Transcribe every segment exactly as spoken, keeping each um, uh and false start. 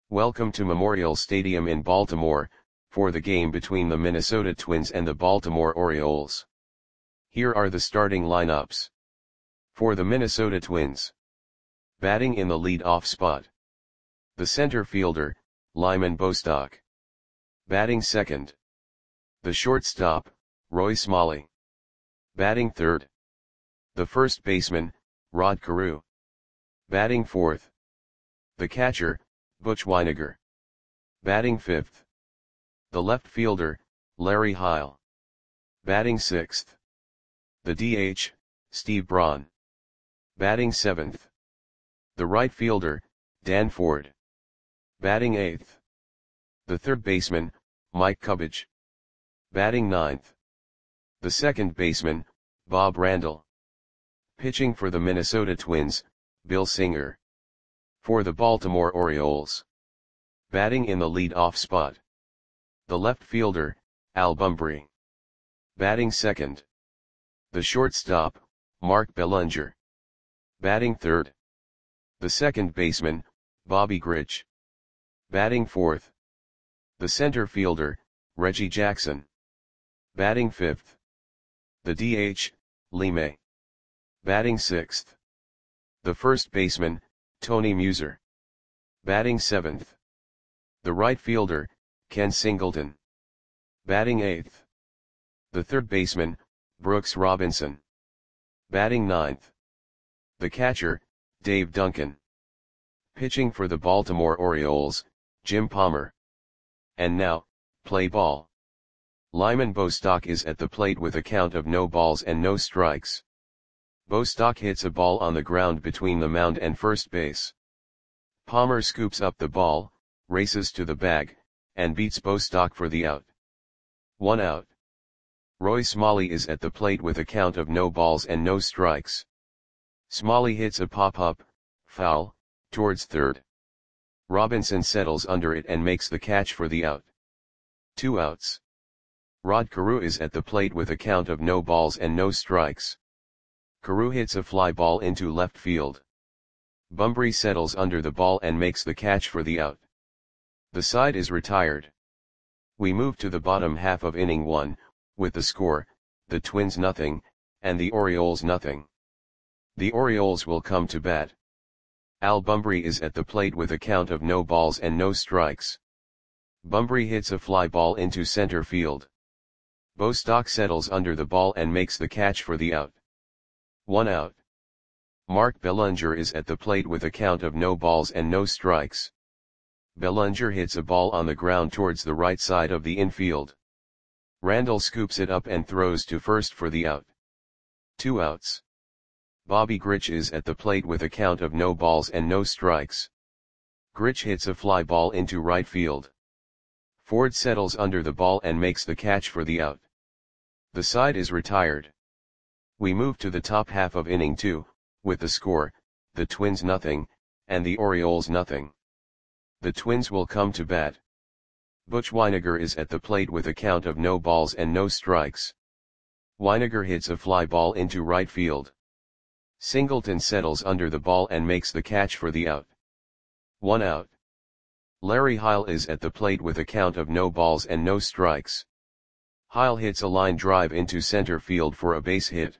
Welcome to Memorial Stadium in Baltimore, for the game between the Minnesota Twins and the Baltimore Orioles. Here are the starting lineups. For the Minnesota Twins. Batting in the lead-off spot. The center fielder, Lyman Bostock. Batting second. The shortstop, Roy Smalley. Batting third. The first baseman, Rod Carew. Batting fourth. The catcher, Butch Wynegar. Batting fifth. The left fielder, Larry Heil. Batting sixth. The D H, Steve Braun. Batting seventh. The right fielder, Dan Ford. Batting eighth. The third baseman, Mike Cubbage. Batting ninth. The second baseman, Bob Randall. Pitching for the Minnesota Twins, Bill Singer. For the Baltimore Orioles. Batting in the lead-off spot. The left fielder, Al Bumbry. Batting second. The shortstop, Mark Belanger. Batting third. The second baseman, Bobby Grich. Batting fourth. The center fielder, Reggie Jackson. Batting fifth. The D H, Lee May. Batting sixth. The first baseman, Tony Muser. Batting seventh. The right fielder, Ken Singleton. Batting eighth. The third baseman, Brooks Robinson. Batting ninth. The catcher, Dave Duncan. Pitching for the Baltimore Orioles, Jim Palmer. And now, play ball. Lyman Bostock is at the plate with a count of no balls and no strikes. Bostock hits a ball on the ground between the mound and first base. Palmer scoops up the ball, races to the bag, and beats Bostock for the out. One out. Roy Smalley is at the plate with a count of no balls and no strikes. Smalley hits a pop-up, foul, towards third. Robinson settles under it and makes the catch for the out. Two outs. Rod Carew is at the plate with a count of no balls and no strikes. Carew hits a fly ball into left field. Bumbry settles under the ball and makes the catch for the out. The side is retired. We move to the bottom half of inning one, with the score, the Twins nothing, and the Orioles nothing. The Orioles will come to bat. Al Bumbry is at the plate with a count of no balls and no strikes. Bumbry hits a fly ball into center field. Bostock settles under the ball and makes the catch for the out. One out. Mark Belanger is at the plate with a count of no balls and no strikes. Belanger hits a ball on the ground towards the right side of the infield. Randall scoops it up and throws to first for the out. Two outs. Bobby Grich is at the plate with a count of no balls and no strikes. Grich hits a fly ball into right field. Ford settles under the ball and makes the catch for the out. The side is retired. We move to the top half of inning two, with the score, the Twins nothing, and the Orioles nothing. The Twins will come to bat. Butch Wynegar is at the plate with a count of no balls and no strikes. Wynegar hits a fly ball into right field. Singleton settles under the ball and makes the catch for the out. One out. Larry Heil is at the plate with a count of no balls and no strikes. Heil hits a line drive into center field for a base hit.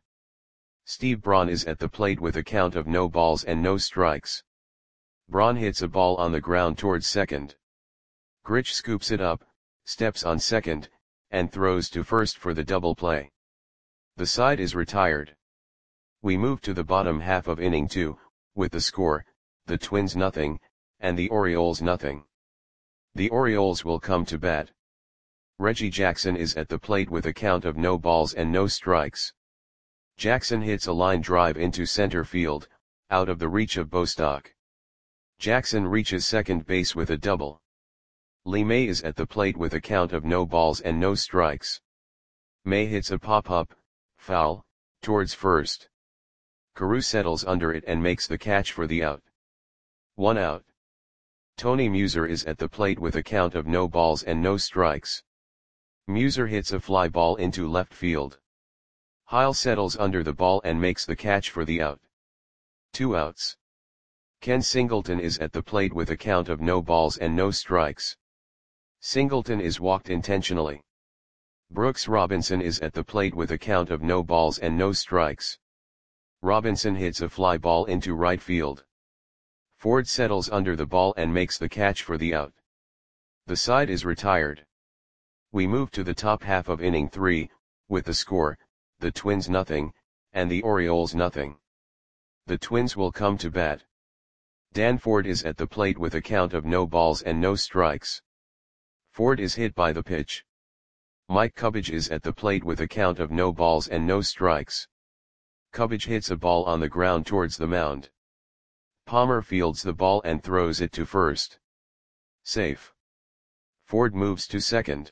Steve Braun is at the plate with a count of no balls and no strikes. Braun hits a ball on the ground towards second. Grich scoops it up, steps on second, and throws to first for the double play. The side is retired. We move to the bottom half of inning two, with the score, the Twins nothing, and the Orioles nothing. The Orioles will come to bat. Reggie Jackson is at the plate with a count of no balls and no strikes. Jackson hits a line drive into center field, out of the reach of Bostock. Jackson reaches second base with a double. Lee May is at the plate with a count of no balls and no strikes. May hits a pop-up, foul, towards first. Carew settles under it and makes the catch for the out. One out. Tony Muser is at the plate with a count of no balls and no strikes. Muser hits a fly ball into left field. Heil settles under the ball and makes the catch for the out. Two outs. Ken Singleton is at the plate with a count of no balls and no strikes. Singleton is walked intentionally. Brooks Robinson is at the plate with a count of no balls and no strikes. Robinson hits a fly ball into right field. Ford settles under the ball and makes the catch for the out. The side is retired. We move to the top half of inning three, with the score, the Twins nothing, and the Orioles nothing. The Twins will come to bat. Dan Ford is at the plate with a count of no balls and no strikes. Ford is hit by the pitch. Mike Cubbage is at the plate with a count of no balls and no strikes. Cubbage hits a ball on the ground towards the mound. Palmer fields the ball and throws it to first. Safe. Ford moves to second.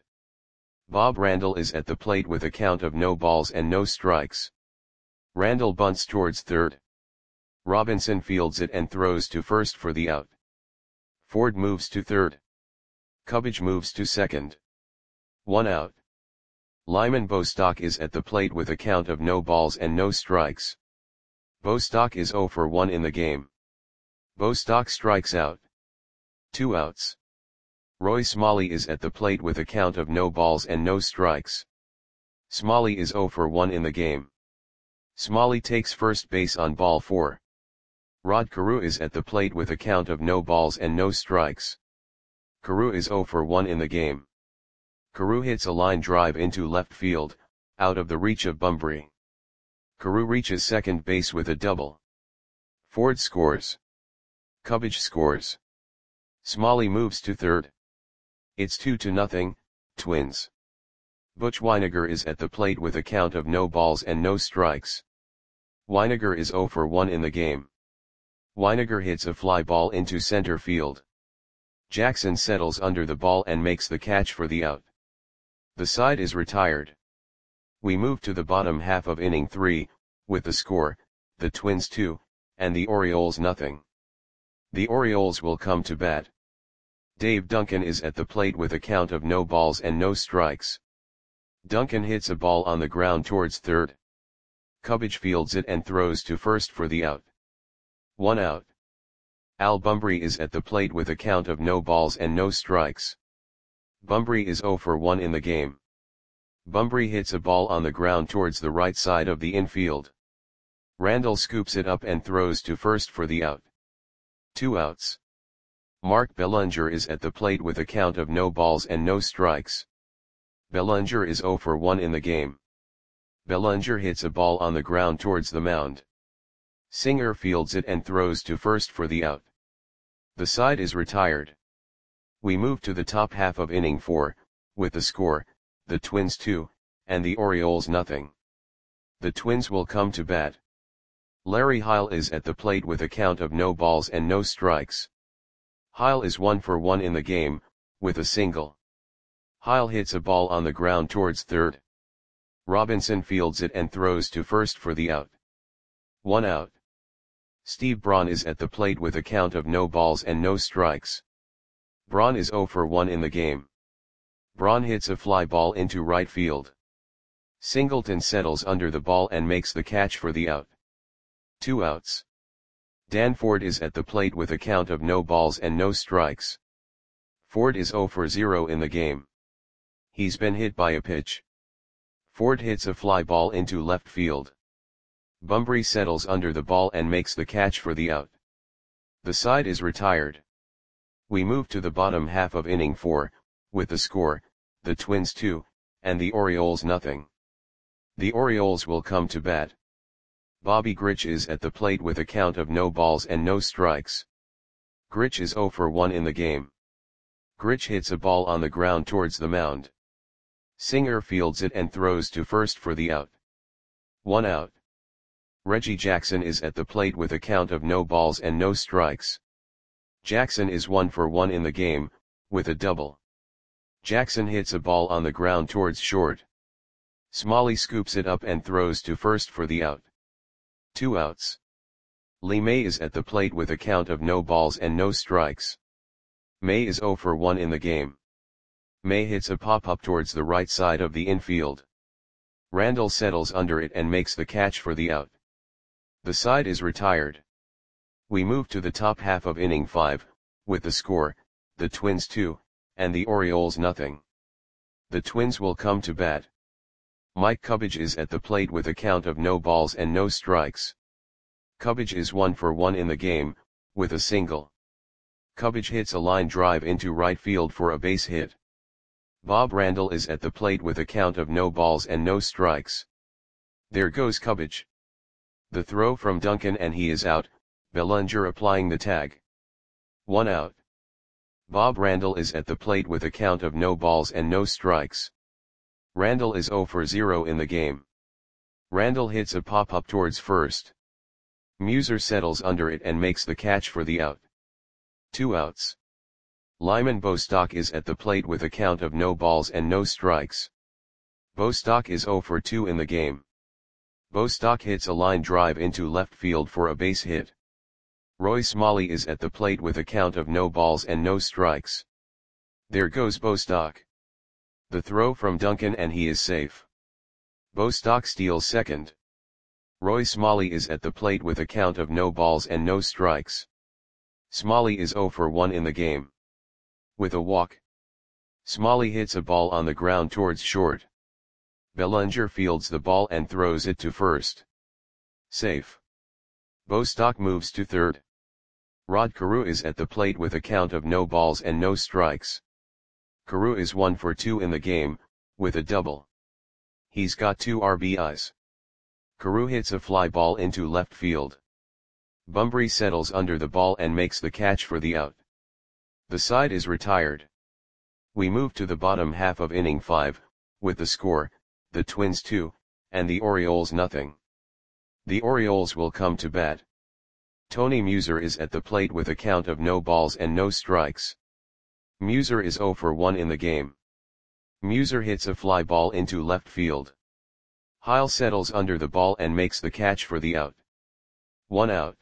Bob Randall is at the plate with a count of no balls and no strikes. Randall bunts towards third. Robinson fields it and throws to first for the out. Ford moves to third. Cubbage moves to second. One out. Lyman Bostock is at the plate with a count of no balls and no strikes. Bostock is zero for one in the game. Bostock strikes out. Two outs. Roy Smalley is at the plate with a count of no balls and no strikes. Smalley is zero for one in the game. Smalley takes first base on ball four. Rod Carew is at the plate with a count of no balls and no strikes. Carew is zero for one in the game. Carew hits a line drive into left field, out of the reach of Bunbury. Carew reaches second base with a double. Ford scores. Cubbage scores. Smalley moves to third. It's two to nothing, Twins. Butch Wynegar is at the plate with a count of no balls and no strikes. Wynegar is zero for one in the game. Wynegar hits a fly ball into center field. Jackson settles under the ball and makes the catch for the out. The side is retired. We move to the bottom half of inning three, with the score, the Twins two, and the Orioles nothing. The Orioles will come to bat. Dave Duncan is at the plate with a count of no balls and no strikes. Duncan hits a ball on the ground towards third. Cubbage fields it and throws to first for the out. One out. Al Bunbury is at the plate with a count of no balls and no strikes. Bunbury is zero for one in the game. Bunbury hits a ball on the ground towards the right side of the infield. Randall scoops it up and throws to first for the out. Two outs. Mark Bellinger is at the plate with a count of no balls and no strikes. Bellinger is zero for one in the game. Bellinger hits a ball on the ground towards the mound. Singer fields it and throws to first for the out. The side is retired. We move to the top half of inning four, with the score, the Twins two, and the Orioles nothing. The Twins will come to bat. Larry Heil is at the plate with a count of no balls and no strikes. Heil is one for one in the game, with a single. Heil hits a ball on the ground towards third. Robinson fields it and throws to first for the out. One out. Steve Braun is at the plate with a count of no balls and no strikes. Braun is zero for one in the game. Braun hits a fly ball into right field. Singleton settles under the ball and makes the catch for the out. Two outs. Dan Ford is at the plate with a count of no balls and no strikes. Ford is zero for zero in the game. He's been hit by a pitch. Ford hits a fly ball into left field. Bunbury settles under the ball and makes the catch for the out. The side is retired. We move to the bottom half of inning four, with the score, the Twins two, and the Orioles nothing. The Orioles will come to bat. Bobby Grich is at the plate with a count of no balls and no strikes. Grich is zero for one in the game. Grich hits a ball on the ground towards the mound. Singer fields it and throws to first for the out. One out. Reggie Jackson is at the plate with a count of no balls and no strikes. Jackson is one for one in the game, with a double. Jackson hits a ball on the ground towards short. Smalley scoops it up and throws to first for the out. Two outs. Lee May is at the plate with a count of no balls and no strikes. May is zero for one in the game. May hits a pop-up towards the right side of the infield. Randall settles under it and makes the catch for the out. The side is retired. We move to the top half of inning five, with the score, the Twins two, and the Orioles nothing. The Twins will come to bat. Mike Cubbage is at the plate with a count of no balls and no strikes. Cubbage is one for one in the game, with a single. Cubbage hits a line drive into right field for a base hit. Bob Randall is at the plate with a count of no balls and no strikes. There goes Cubbage. The throw from Duncan and he is out, Bellinger applying the tag. One out. Bob Randall is at the plate with a count of no balls and no strikes. Randall is zero for zero in the game. Randall hits a pop-up towards first. Muser settles under it and makes the catch for the out. Two outs. Lyman Bostock is at the plate with a count of no balls and no strikes. Bostock is zero for two in the game. Bostock hits a line drive into left field for a base hit. Roy Smalley is at the plate with a count of no balls and no strikes. There goes Bostock. The throw from Duncan and he is safe. Bostock steals second. Roy Smalley is at the plate with a count of no balls and no strikes. Smalley is zero for one in the game. With a walk. Smalley hits a ball on the ground towards short. Bellinger fields the ball and throws it to first. Safe. Bostock moves to third. Rod Carew is at the plate with a count of no balls and no strikes. Carew is one for two in the game, with a double. He's got two R B Is. Carew hits a fly ball into left field. Bunbury settles under the ball and makes the catch for the out. The side is retired. We move to the bottom half of inning five, with the score, the Twins two, and the Orioles nothing. The Orioles will come to bat. Tony Muser is at the plate with a count of no balls and no strikes. Muser is zero for one in the game. Muser hits a fly ball into left field. Heil settles under the ball and makes the catch for the out. One out.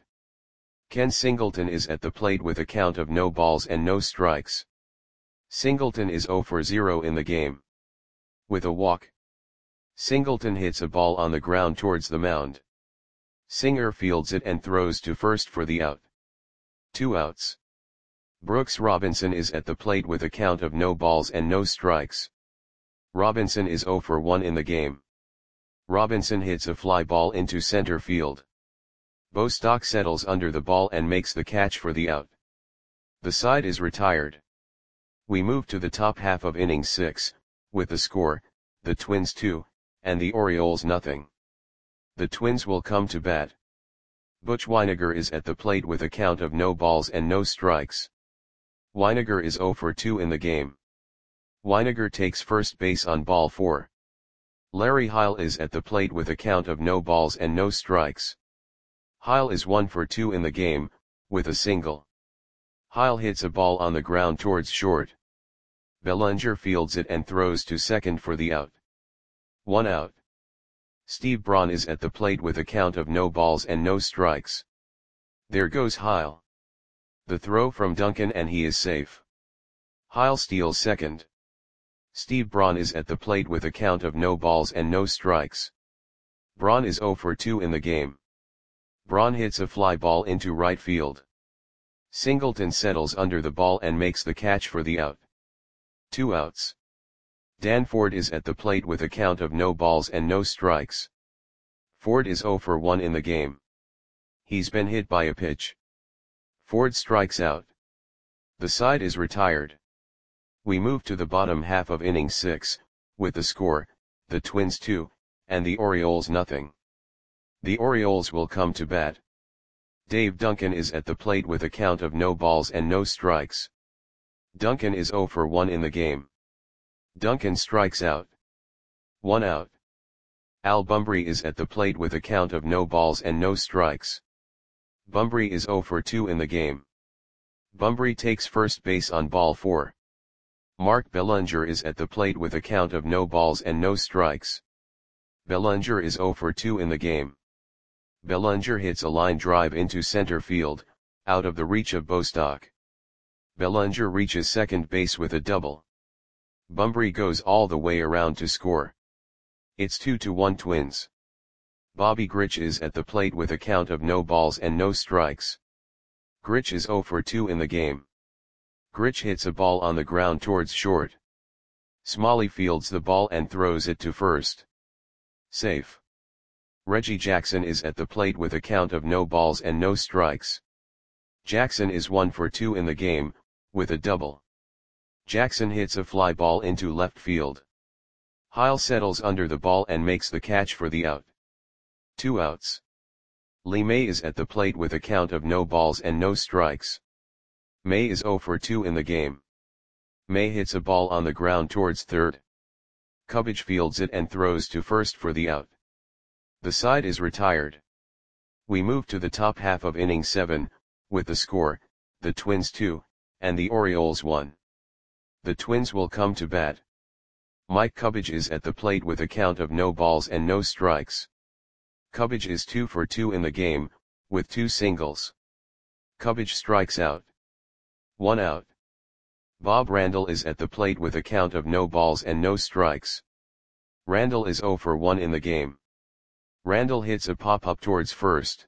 Ken Singleton is at the plate with a count of no balls and no strikes. Singleton is zero for zero in the game. With a walk. Singleton hits a ball on the ground towards the mound. Singer fields it and throws to first for the out. Two outs. Brooks Robinson is at the plate with a count of no balls and no strikes. Robinson is zero for one in the game. Robinson hits a fly ball into center field. Bostock settles under the ball and makes the catch for the out. The side is retired. We move to the top half of inning six, with the score, the Twins two, and the Orioles nothing. The Twins will come to bat. Butch Wynegar is at the plate with a count of no balls and no strikes. Wynegar is zero for two in the game. Wynegar takes first base on ball four. Larry Heil is at the plate with a count of no balls and no strikes. Heil is one for two in the game, with a single. Heil hits a ball on the ground towards short. Bellinger fields it and throws to second for the out. One out. Steve Braun is at the plate with a count of no balls and no strikes. There goes Heil. The throw from Duncan and he is safe. Heil steals second. Steve Braun is at the plate with a count of no balls and no strikes. Braun is zero for two in the game. Braun hits a fly ball into right field. Singleton settles under the ball and makes the catch for the out. Two outs. Dan Ford is at the plate with a count of no balls and no strikes. Ford is zero for one in the game. He's been hit by a pitch. Ford strikes out. The side is retired. We move to the bottom half of inning six, with the score, the Twins two, and the Orioles nothing. The Orioles will come to bat. Dave Duncan is at the plate with a count of no balls and no strikes. Duncan is zero for one in the game. Duncan strikes out. One out. Al Bunbury is at the plate with a count of no balls and no strikes. Bunbury is zero for two in the game. Bunbury takes first base on ball four. Mark Bellinger is at the plate with a count of no balls and no strikes. Bellinger is zero for two in the game. Bellinger hits a line drive into center field, out of the reach of Bostock. Bellinger reaches second base with a double. Bunbury goes all the way around to score. It's two to one Twins. Bobby Grich is at the plate with a count of no balls and no strikes. Grich is zero for two in the game. Grich hits a ball on the ground towards short. Smalley fields the ball and throws it to first. Safe. Reggie Jackson is at the plate with a count of no balls and no strikes. Jackson is one for two in the game, with a double. Jackson hits a fly ball into left field. Heil settles under the ball and makes the catch for the out. Two outs. Lee May is at the plate with a count of no balls and no strikes. May is zero for two in the game. May hits a ball on the ground towards third. Cubbage fields it and throws to first for the out. The side is retired. We move to the top half of inning seven, with the score, the Twins two, and the Orioles one. The Twins will come to bat. Mike Cubbage is at the plate with a count of no balls and no strikes. Cubbage is two for two in the game, with two singles. Cubbage strikes out. One out. Bob Randall is at the plate with a count of no balls and no strikes. Randall is zero for one in the game. Randall hits a pop-up towards first.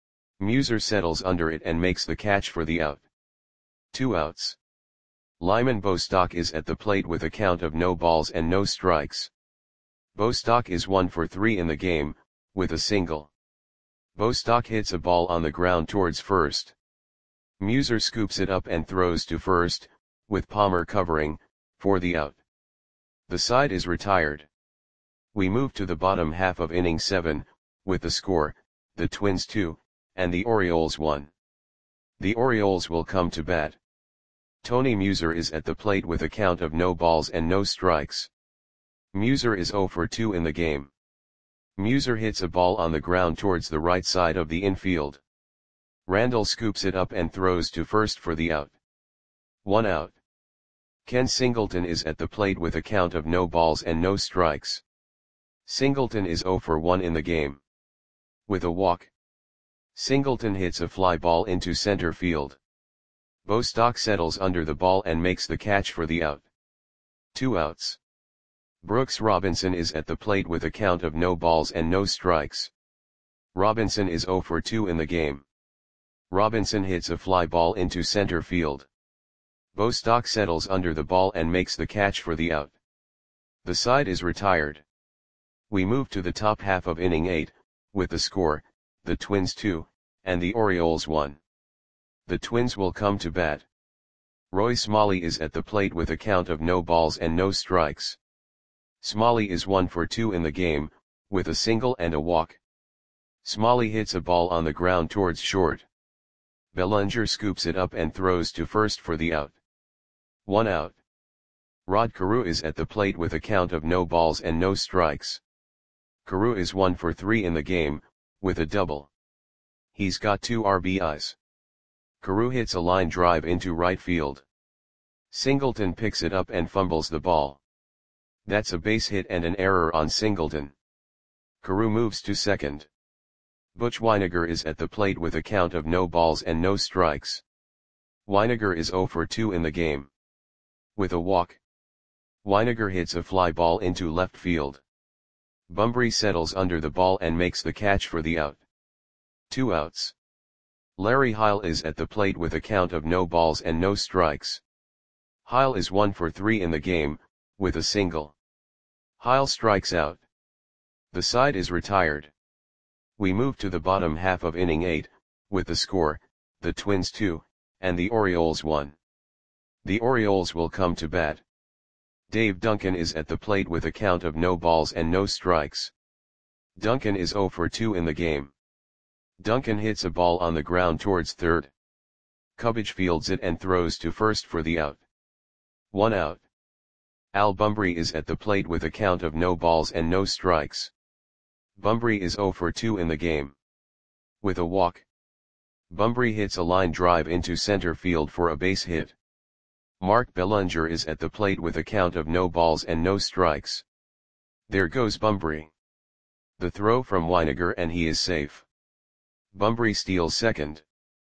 Muser settles under it and makes the catch for the out. Two outs. Lyman Bostock is at the plate with a count of no balls and no strikes. Bostock is one for three in the game, with a single. Bostock hits a ball on the ground towards first. Muser scoops it up and throws to first, with Palmer covering, for the out. The side is retired. We move to the bottom half of inning seven, with the score, the Twins two, and the Orioles one. The Orioles will come to bat. Tony Muser is at the plate with a count of no balls and no strikes. Muser is zero for two in the game. Muser hits a ball on the ground towards the right side of the infield. Randall scoops it up and throws to first for the out. One out. Ken Singleton is at the plate with a count of no balls and no strikes. Singleton is zero for one in the game. With a walk. Singleton hits a fly ball into center field. Bostock settles under the ball and makes the catch for the out. Two outs. Brooks Robinson is at the plate with a count of no balls and no strikes. Robinson is zero for two in the game. Robinson hits a fly ball into center field. Bostock settles under the ball and makes the catch for the out. The side is retired. We move to the top half of inning eight, with the score, the Twins two, and the Orioles one. The Twins will come to bat. Roy Smalley is at the plate with a count of no balls and no strikes. Smalley is one for two in the game, with a single and a walk. Smalley hits a ball on the ground towards short. Bellinger scoops it up and throws to first for the out. One out. Rod Carew is at the plate with a count of no balls and no strikes. Carew is one for three in the game, with a double. He's got two R B Is. Carew hits a line drive into right field. Singleton picks it up and fumbles the ball. That's a base hit and an error on Singleton. Carew moves to second. Butch Wynegar is at the plate with a count of no balls and no strikes. Wynegar is zero for two in the game. With a walk. Wynegar hits a fly ball into left field. Bumbry settles under the ball and makes the catch for the out. Two outs. Larry Heil is at the plate with a count of no balls and no strikes. Heil is one for three in the game, with a single. Heil strikes out. The side is retired. We move to the bottom half of inning eight, with the score, the Twins two, and the Orioles one. The Orioles will come to bat. Dave Duncan is at the plate with a count of no balls and no strikes. Duncan is zero for two in the game. Duncan hits a ball on the ground towards third. Cubbage fields it and throws to first for the out. One out. Al Bumbry is at the plate with a count of no balls and no strikes. Bumbry is zero for two in the game. With a walk. Bumbry hits a line drive into center field for a base hit. Mark Bellinger is at the plate with a count of no balls and no strikes. There goes Bumbry. The throw from Wynegar and he is safe. Bumbry steals second.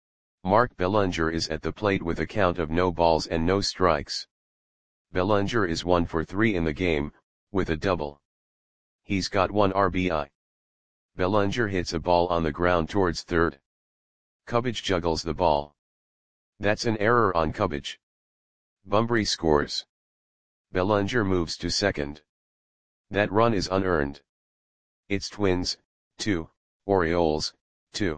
Mark Bellinger is at the plate with a count of no balls and no strikes. Bellinger is one for three in the game, with a double. He's got one R B I. Bellinger hits a ball on the ground towards third. Cubbage juggles the ball. That's an error on Cubbage. Bunbury scores. Bellinger moves to second. That run is unearned. It's Twins, two, Orioles, two.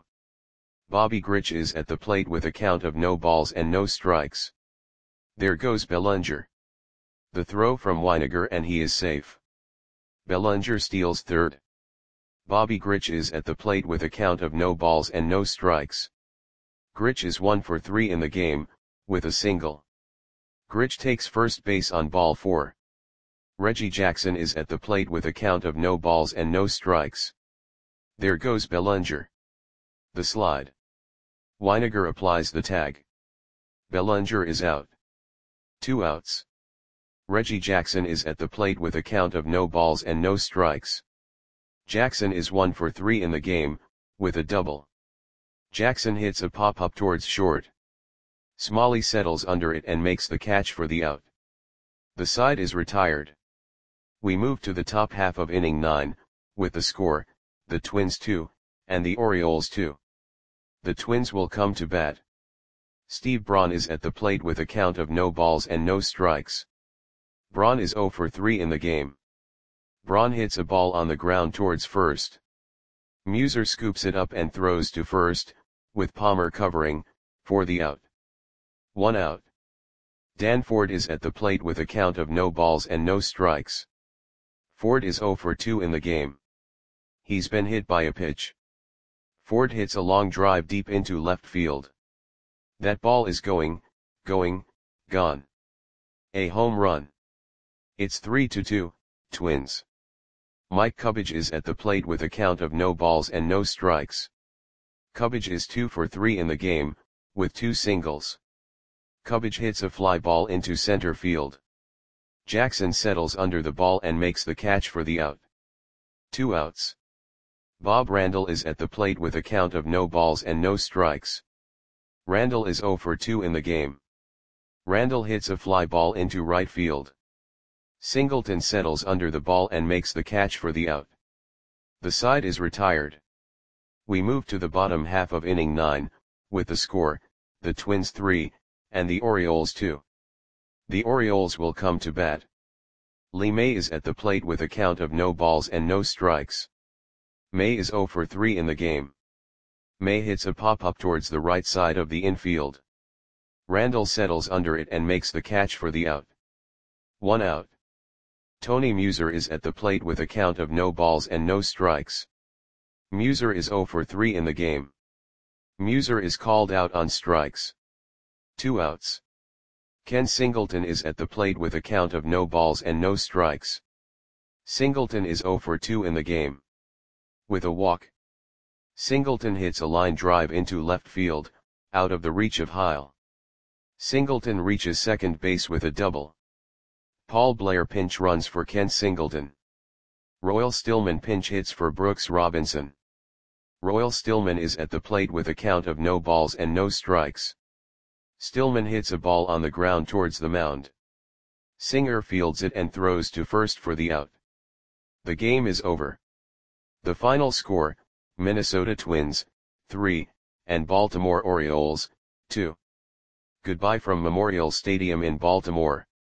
Bobby Grich is at the plate with a count of no balls and no strikes. There goes Bellinger. The throw from Weiniger and he is safe. Bellinger steals third. Bobby Grich is at the plate with a count of no balls and no strikes. Grich is one for three in the game, with a single. Grich takes first base on ball four. Reggie Jackson is at the plate with a count of no balls and no strikes. There goes Bellinger. The slide. Weiniger applies the tag. Bellinger is out. Two outs. Reggie Jackson is at the plate with a count of no balls and no strikes. Jackson is one for three in the game, with a double. Jackson hits a pop-up towards short. Smalley settles under it and makes the catch for the out. The side is retired. We move to the top half of inning nine, with the score, the Twins two, and the Orioles two. The Twins will come to bat. Steve Braun is at the plate with a count of no balls and no strikes. Braun is zero for three in the game. Braun hits a ball on the ground towards first. Muser scoops it up and throws to first, with Palmer covering, for the out. One out. Dan Ford is at the plate with a count of no balls and no strikes. Ford is zero for two in the game. He's been hit by a pitch. Ford hits a long drive deep into left field. That ball is going, going, gone. A home run. It's three to two, Twins. Mike Cubbage is at the plate with a count of no balls and no strikes. Cubbage is two for three in the game, with two singles. Cubbage hits a fly ball into center field. Jackson settles under the ball and makes the catch for the out. Two outs. Bob Randall is at the plate with a count of no balls and no strikes. Randall is zero for two in the game. Randall hits a fly ball into right field. Singleton settles under the ball and makes the catch for the out. The side is retired. We move to the bottom half of inning nine, with the score, the Twins three, and the Orioles two. The Orioles will come to bat. Lee May is at the plate with a count of no balls and no strikes. May is zero for three in the game. May hits a pop-up towards the right side of the infield. Randall settles under it and makes the catch for the out. One out. Tony Muser is at the plate with a count of no balls and no strikes. Muser is zero for three in the game. Muser is called out on strikes. Two outs. Ken Singleton is at the plate with a count of no balls and no strikes. Singleton is zero for two in the game. With a walk. Singleton hits a line drive into left field, out of the reach of Heil. Singleton reaches second base with a double. Paul Blair pinch runs for Ken Singleton. Royal Stillman pinch hits for Brooks Robinson. Royal Stillman is at the plate with a count of no balls and no strikes. Stillman hits a ball on the ground towards the mound. Singer fields it and throws to first for the out. The game is over. The final score, Minnesota Twins, three, and Baltimore Orioles, two. Goodbye from Memorial Stadium in Baltimore.